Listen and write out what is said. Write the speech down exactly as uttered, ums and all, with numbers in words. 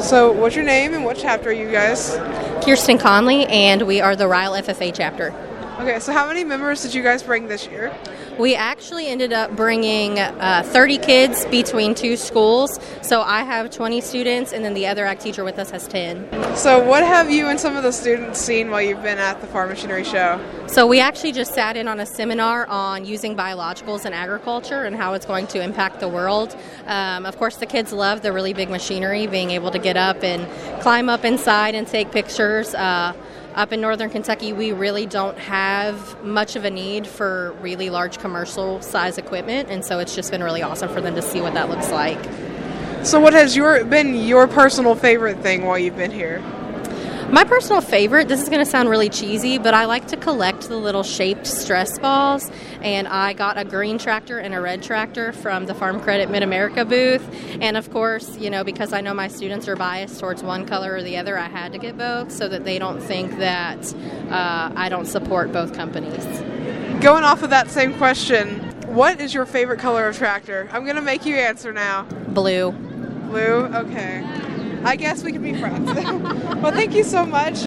So, what's your name and what chapter are you guys? Kirsten Conley, and we are the Ryle F F A chapter. Okay, so how many members did you guys bring this year? We actually ended up bringing uh, thirty kids between two schools. So I have twenty students, and then the other ag teacher with us has ten. So what have you and some of the students seen while you've been at the Farm Machinery Show? So we actually just sat in on a seminar on using biologicals in agriculture and how it's going to impact the world. Um, of course, the kids love the really big machinery, being able to get up and climb up inside and take pictures. Uh, Up in northern Kentucky, we really don't have much of a need for really large commercial size equipment, and so it's just been really awesome for them to see what that looks like. So what has your been your personal favorite thing while you've been here? My personal favorite, this is going to sound really cheesy, but I like to collect the little shaped stress balls, and I got a green tractor and a red tractor from the Farm Credit Mid-America booth, and of course, you know, because I know my students are biased towards one color or the other, I had to get both so that they don't think that uh, I don't support both companies. Going off of that same question, what is your favorite color of tractor? I'm going to make you answer now. Blue. Blue? Okay. I guess we can be friends. Well, thank you so much.